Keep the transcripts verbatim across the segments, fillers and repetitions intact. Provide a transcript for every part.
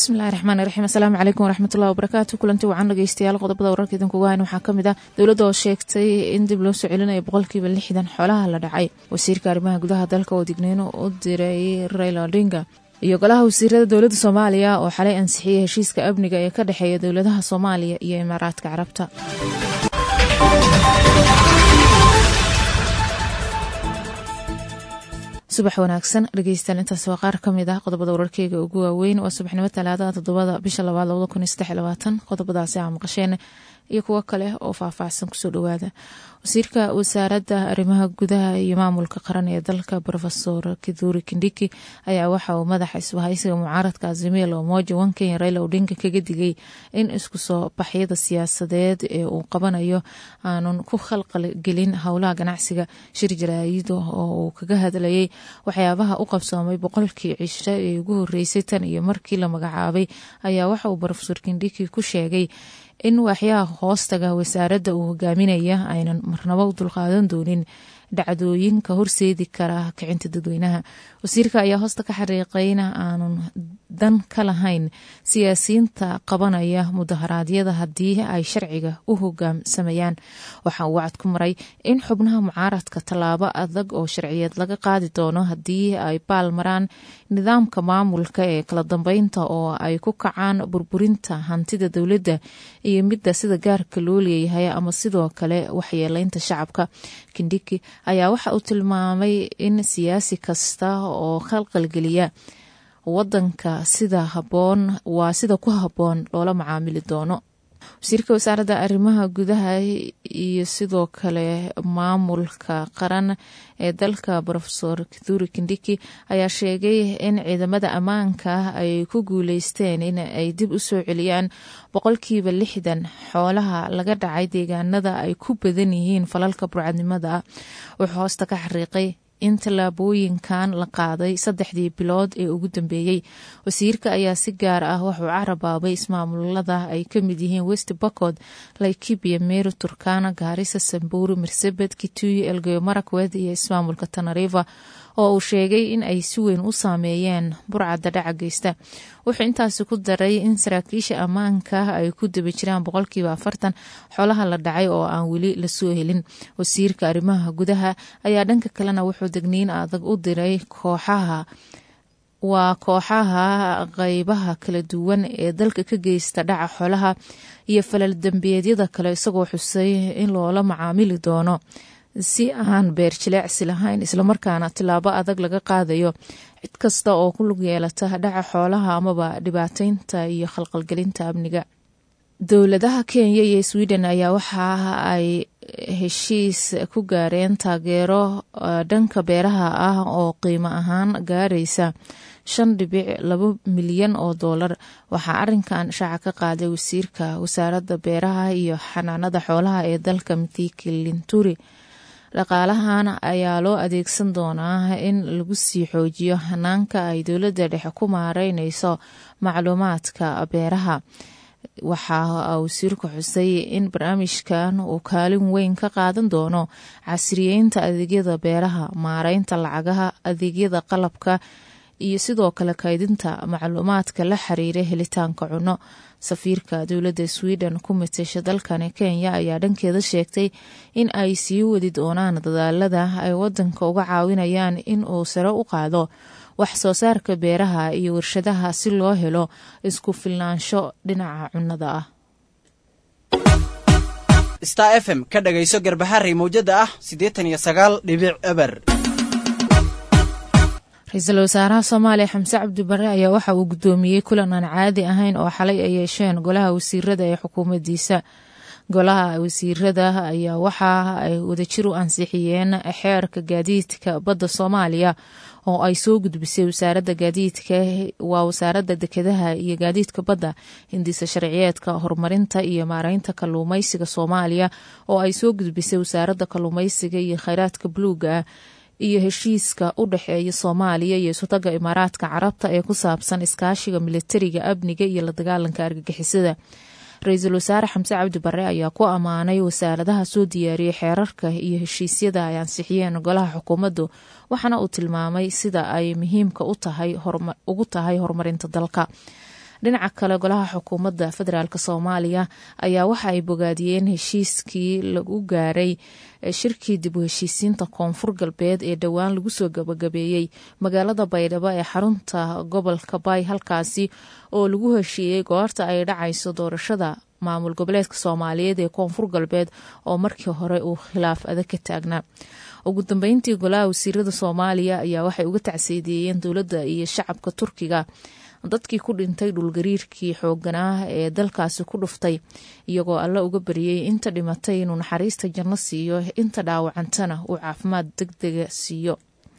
bismillahi raxmaani raxiim assalaamu calaykum waraxmatullahi wabarakaatu kulanti wacan dhageystayaal qodobada wararka idinku wahan waxaa kamid ah dowladda oo sheegtay in dib loo soo celinayo boqolkiiba lixdan xoolaha la dhacay wasiirka arrimaha gudaha dalka oo digniino u diray Raila Odinga iyo golaha wasiirada dowladda Soomaaliya oo xalay ansixiyay heshiiska amniga ee ka dhaxeeya dowladaha Soomaaliya iyo Imaaraadka Carabta. subax wanaagsan dhageystayaal intaas waa qaar kamid ah qodobada wararkeyga ugu waaweyn waa subaxnimo talaadada toddobada bisha labaad labada kun iyo saddex iyo labaatan qodobadaasi aan maqasheen iyo kuwo kale oo faahfaahsan kusoo dhawaada. wasiirka wasaaradda arrimaha gudaha iyo maamulka qaran ee dalka Professor Kithure Kindiki ayaa waxa uu madaxa isbahaysiga mucaaradka Azimio la Umoja One Kenya Raila Odinga kaga digay in isku soo baxyada siyaasadeed ee uu qabanayo aanun ku khalqal gelin howlaha ganacsiga. shir jaraa'id oo uu kaga hadlayay waxyaabaha u qabsoomay boqolkii cisho ee ugu horeysay tan iyo markii la magacaabay ayaa waxa uu Professor Kindiki ku sheegay in waxyaha hoostaga wasaaradda uu hogaaminaya aynan marnaba u dulqaadan doonin dhacdooyinka horseedi kara kicinta dadweynaha. wasiirka ayaa hoosta ka xariiqayna aanun dan ka lahayn siyaasiyiinta qabanaya mudaharaadyada haddii ay sharciga u hogaamsamayaan. waxa uu wacad ku maray in xubnaha mucaaradka tallaabo adag oo sharciyeed laga qaadi doono haddii ay baal maraan nidaamka maamulka ee kala dambeynta oo ay ku kacaan burburinta hantida dowladda iyo midda sida gaarka loo leeyahay ama sidoo kale waxyeeleynta shacabka. Kindiki ayaa waxa uu tilmaamay in siyaasi kasta oo khalqalgeliya wadanka sida haboon waa sida ku haboon loola macaamili doono. wasiirka wasaaradda arrimaha gudaha iyo sidoo kale maamulka qaran ee dalka Professor Kithure Kindiki ayaa sheegay in ciidamada ammaanka ay ku guuleysteen in ay dib u soo celiyaan boqolkiiba lixdan xoolaha laga dhacay deegaanada ay ku badan yihiin falalka burcadnimada. wuxuu hoosta ka xariiqay in tallaabooyinkan la qaaday saddexdii bilood ee ugu dambeeyey. wasiirka ayaa si gaar ah wuxuu carabaabay ismaamulada ay ka mid yihiin West Pokot, Laikipia, Meru, Turkana, Garissa, Samburu, Marsabit, Kitui, Elgeyo Marakwet iyo ismaamulka Tana River oo uu sheegay in ay si weyn u saameeyeen burcadda dhaca geysta. wuxuu intaasi ku daray in saraakiisha ammaanka ay ku daba jiraan boqolkiiba afartan xoolaha la dhacay oo aan weli la soo helin. wasiirka arrimaha gudaha ayaa dhanka kalena wuxuu degniin adag u diray kooxaha waa kooxaha qaybaha kala duwan ee dalka ka geysta dhaca xoolaha iyo falal dambeedyada kale isagoo xusay in loola macaamili doono si aan beer jileecsi lahayn islamarkaana tilaabo adag laga qaadayo cid kasta oo ku lug yeelata dhaca xoolaha amaba dhibaateynta iyo khalqalgelinta amniga. dowladaha Kenya iyo Sweden ayaa waxa ay heshiis ku gaareen taageero dhanka beeraha ah oo qiimo ahaan gaaraysa shan dhibic laba milyan oo doolar. waxaa arrinkan shaaca ka qaaday wasiirka wasaaradda beeraha iyo xanaanada xoolaha ee dalka Mithika Linturi. dhaqaalahan ayaa loo adeegsan doonaa in lagu sii xoojiyo hanaanka ay dowladda dhexe ku maareynayso macluumaadka beeraha. waxaa wasiirku xusay in barnaamijkan uu kaalin weyn ka qaadan doono casriyeynta adeegyada beeraha, maareynta lacagaha, adeegyada qalabka iyo sidoo kale kaydinta macluumaadka la xiriira helitaanka cunno. safiirka dowladda Sweden ku matasha dalkan Kenya ayaa dhankeeda sheegtay in ay sii wadi doonaan dadaalada ay wadanka uga caawinayaan in uu sare u qaado wax soo saarka beeraha iyo warshadaha si loo helo isku filnaansho dhinaca cunnada ah. Star F M ka dhagayso Garbaharey mowjada ah siddeetan iyo sagaal dhibic eber. Ra'iisul Wasaaraha Soomaaliya Xamse Cabdi Barre ayaa waxa uu gudoomiyay kulan aan caadi ahayn oo xalay ay yeesheen golaha wasiirada ee xukuumaddiisa. golaha wasiirada ayaa waxa ay wadajir u ansixiyeen xeerka gaadiidka badda Soomaaliya oo ay soo gudbisay wasaaradda gaadiidka waa wasaaradda dekedaha iyo gaadiidka badda hindisa sharciyeedka horumarinta iyo maareynta kalluumaysiga Soomaaliya oo ay soo gudbisay wasaaradda kalluumaysiga iyo kheyraadka buluuga iyo heshiiska u dhaxeeya Soomaaliya iyo Sultanka Imaaraadka Carabta ee ku saabsan iskaashiga militariga, amniga iyo la dagaalanka argagixisada. Ra'iisul Wasaare Xamse Cabdi Barre ayaa ku amaanay wasaaradaha soo diyaariyay xeerarka iyo heshiisyada ay ansixiyeen golaha xukuumaddu, waxaana uu tilmaamay sida ay muhiimka u tahay ugu tahay horumarinta dalka. dhinaca kale golaha xukuumadda federaalk soomaaliya ayaa waxa ay bogaadiyeen heshiiskii lagu gaaray shirkii dib u heshiisiinta koonfur galbeed ee dhowaan lagu soo gabagabeeyey magaalada baydhabo ee xarunta gobolka baay, halkaasi oo lagu heshiiyey goorta ay dhacayso doorashada maamul goboleedka soomaaliyeed ee koonfur galbeed oo markii hore uu khilaaf adag ka taagnaa. ugu dambeyntii golaha wasiirada soomaaliya ayaa waxay uga tacsiideeyeen dowladda iyo shacabka turkiga dadkii ku dhintay dhulgariirkii xooganaa ee dalkaasi ku dhuftay, iyagoo alla uga baryay inta dhimatay inuu naxariista janno siiyo, inta dhaawacantana uu caafimaad degdega siiyo.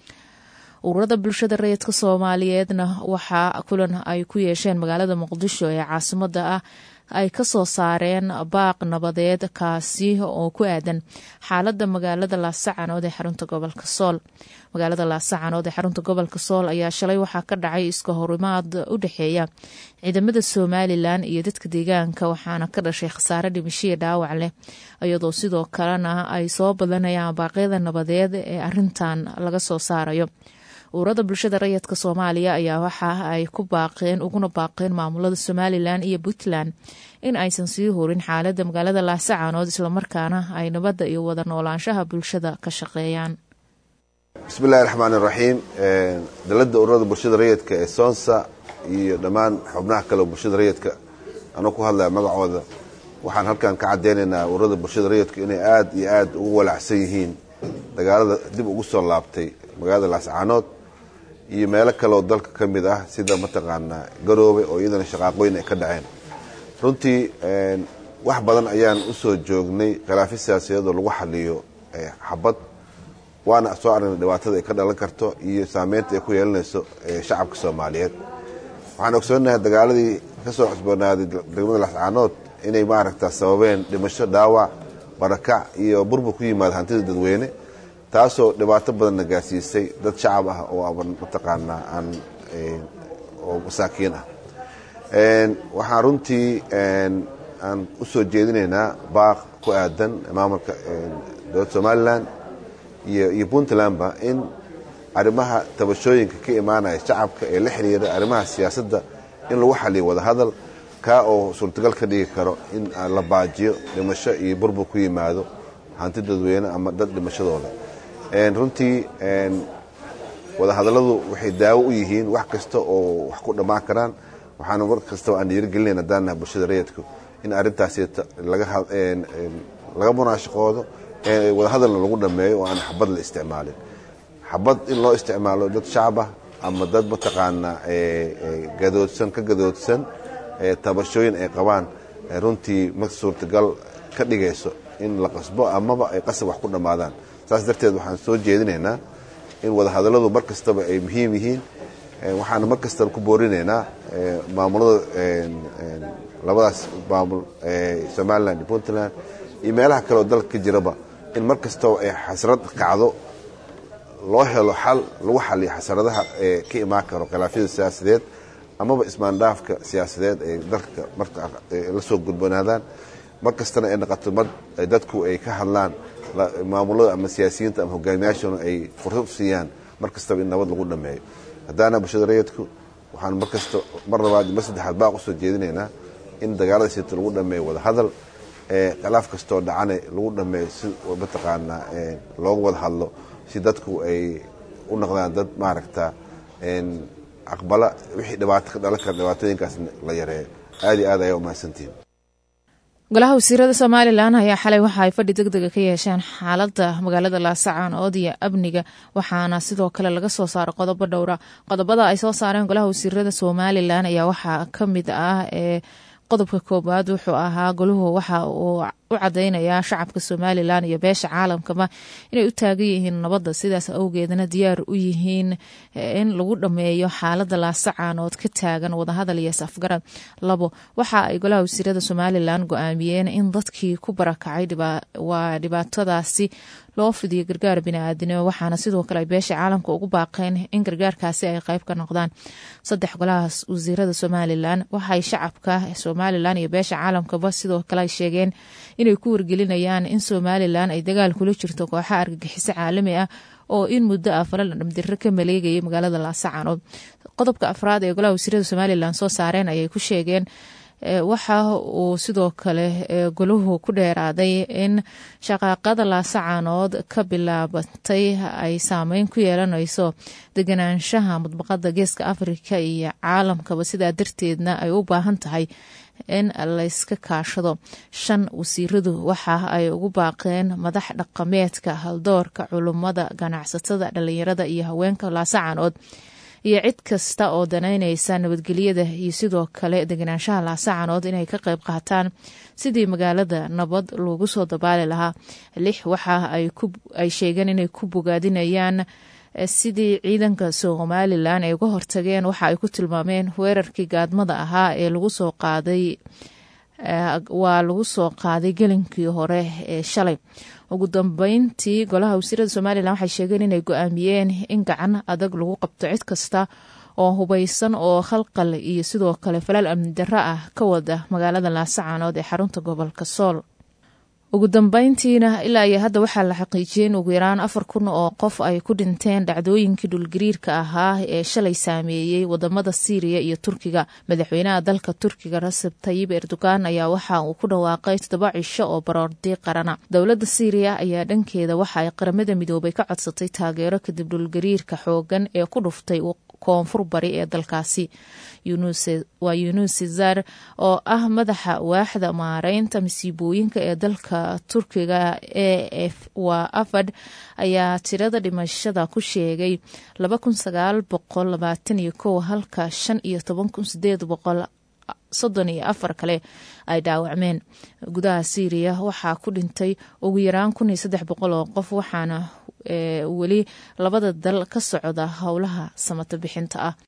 ururada bulshada rayidka soomaaliyeedna waxaa kulan ay ku yeesheen magaalada muqdisho ee caasimada ah ay ka soo saareen baaq nabadeed kaasi oo ku aadan xaalada magaalada laasacanood ee xarunta gobolka sool. magaalada laasacanood ee xarunta gobolka sool ayaa shalay waxaa ka dhacay iska horimaad u dhexeeya ciidamada Somalilan iyo dadka deegaanka, waxaana ka dhashay khasaare dhimasho dhaawac leh, iyadoo sidoo kalena ay soo badanayaan baaqyada nabadeed ee arintan laga soo saarayo. ururada bulshada rayidka Soomaaliya ayaa waxa ay ku baaqeen uguna baaqeen maamulada Somalilan iyo Puntland in aysan sii horin xaaladda magaalada laasacanood, isla markaana ay nabadda iyo wada noolaanshaha bulshada ka shaqeeyaan. bismillaahi raxmaani raxiim. dalada ururada bulshada rayidka ee Soonsa iyo dhammaan xubnaha kale bulshada rayidka anoo ku hadlaya magacooda, waxaan halkan ka cadeynaynaa ururada bulshada rayidka inay aad iyo aad ugu walacsan yihiin dagaalada dib ugu soo laabtay magaalada laasacanood iyo meelo kale oo dalka ka mid ah sida mataqaanaa Garoowe oo iyadana shaqaaqooyin ay ka dhaceen. runtii wax badan ayaan u soo joognay khilaaf siyaasadeed oo lagu xaliyo xabad, waana soo aragnay dhibaatada ay ka dhalan karto iyo saameynta ay ku yeelanayso shacabka Soomaaliyeed. waxaan ogsoonahay dagaaladii ka soo cusboonaaday degmada laasacanood inay maaragtaa sababeen dhimasho, dhaawac, barakac iyo burbur ku yimaada hantida dadweyne, taasoo dhibaato badan gaarsiisay dad shacab ah oo aban mataqaanaa aan oo masaakiin ah. waxaan runtii aan u soo jeedinaynaa baaq ku aadan maamulka dowladda Somaliland iyo iyo Puntlandba in arrimaha tabashooyinka ka imaanaya shacabka ee la xiriira arrimaha siyaasadda in lagu xaliyo wada hadal ka oo suurtagal ka dhigi karo in la baajiyo dhimasho iyo burbur ku yimaado hantida dadweyne ama dad dhimashadooda. runtii wada hadalladu waxay daawo u yihiin wax kasta oo wax ku dhamaan karaan. waxaana mar kasta aan dhiirigelinayna daanaha bulshada rayidku in arrintaasi laga laga munaashaqoodo, wada hadalna lagu dhameeyo oo aan xabad la isticmaalin. xabad in loo isticmaalo dad shacab ah ama dad mataqaanaa gadoodsan ka gadoodsan tabashooyin ay qabaan, runtii ma suurtagal ka dhigayso in la qasbo amaba ay qasab wax ku dhamaadaan. saas darteed waxaan soo jeedinaynaa in wada hadalladu mar kastaba ay muhiim yihiin. waxaan mar kastaba ku boorinaynaa maamulada labadaas maamul Somaliland iyo Puntland iyo meelaha kale oo dalka ka jiraba in mar kastaba ay xasrad kacdo loo helo xal lagu xaliyo xasradaha ee ka imaan karo khilaafyada siyaasadeed amaba ismaandhaafka siyaasadeed ee dalka marka la soo gudbanaadaan. mar kastana ay noqoto mad dadku ay ka hadlaan, maamulada ama siyaasiyiinta ama hogaamiyaashuna ay fursad siiyaan mar kastaba in nabad lagu dhameeyo. haddaana bulshada rayidku waxaan mar kasta mar labaad mar saddexaad baaq u soo jeedinaynaa in dagaalada siita lagu dhameeyo wada hadal, khilaaf kastoo dhacana lagu dhameeyo si mataqaanaa looga wada hadlo, si dadku ay u noqdaan dad maaragta aqbala wixii dhibaato ka dhalan kara dhibaatooyinkaas la yareeyo. aad iyo aad ayaa u mahadsantihiin. golaha wasiirada Somaliland ayaa xalay waxa ay fadhi degdeg ka yeesheen xaaladda magaalada laasacanood iyo amniga, waxaana sidoo kale laga soo saaray qodobo dhowra. qodobada ay soo saareen golaha wasiirada Somaliland ayaa waxaa ka mid ah ee qodobka koobaad wuxuu ahaa goluhu waxa uu u cadeynayaa shacabka Somaliland iyo beesha caalamkaba inay u taagan yihiin nabadda, sidaas awgeedna diyaar u yihiin in lagu dhameeyo xaaladda laasacanood ka taagan wada hadal iyo safgarad. labo waxa ay golaha wasiirada Somaliland go'aamiyeen in dadkii ku barakacay waa dhibaatadaasi loo fidiyo gargaar bini'aadanimo, waxaana sidoo kale ay beesha caalamka ugu baaqeen in gargaarkaasi ay qayb ka noqdaan. saddex golaha wasiirada Somaliland waxay shacabka Somaliland iyo beesha caalamkaba sidoo kale ay sheegeen inay ku wargelinayaan in Somaliland ay dagaal kula jirto kooxaha argagixiso caalami ah oo in muddo ah falal dhamdiro ka maleegayay magaalada Laascaanood. Qodobka afraad ee golaha wasiirada Somaliland soo saareen ayay ku sheegeen waxa uu sidoo kale goluhu ku dheeraaday in shaqaaqada Laascaanood ka bilaabatay ay saameyn ku yeelanayso deganaanshaha mudbaqada Geeska Afrika iyo caalamkaba, sidaa darteedna ay u baahan tahay in la iska kaashado. Shan wasiiradu waxa ay ugu baaqeen madax dhaqameedka, haldoorka, culimada, ganacsatada, dhalinyarada iyo haweenka Laascaanood iyo cid kasta oo danaynaysa nabadgelyada iyo sidoo kale deganaanshaha Laascaanood inay ka qayb qaataan sidii magaalada nabad loogu soo dabaali lahaa. Lix waxa ay ku ay sheegeen inay ku bogaadinayaan sidii ciidanka Somaliland ay uga hortageen waxa ay ku tilmaameen weerarkii gaadmada ahaa ee lagu soo qaaday waa lagu soo qaaday gelinkii hore ee shalay. Ugu dambeyntii golaha wasiirada Somaliland waxay sheegeen inay go'aamiyeen in gacan adag lagu qabto cid kasta oo hubaysan oo khalqal iyo sidoo kale falal amni darro ah ka wada magaalada Laascaanood ee xarunta gobolka Sool. Ugu dambeyntiina ilaa iyo hadda waxaa la xaqiijiyay ugu yaraan afar kun oo qof ay ku dhinteen dhacdooyinkii dhulgariirka ahaa ee shalay saameeyay wadamada Syria iyo Turkiga. Madaxweynaha dalka Turkiga Recep Tayyip Erdogan ayaa waxa uu ku dhawaaqay toddoba cisho oo baroordi qarana. Dowladda Syria ayaa dhankeeda waxa ay qaramada midoobay ka codsatay taageero kadib dhulgariirka xoogan ee ku dhuftay koonfur bari ee dalkaasi. Yunus waa Yunus Cesar oo ah madaxa waaxda maareynta masiibooyinka ee dalka Turkiga ee waa afad ayaa tirada dhimashada ku sheegay laba kun sagaal boqol labaatan iyo kow halka shan iyo toban kun sideed boqol soddon iyo afar kale ay dhaawacmeen. Gudaha Syria waxaa ku dhintay ugu yaraan kun iyo saddex boqol oo qof, waxaana weli labada dal ka socda howlaha samata bixinta ah.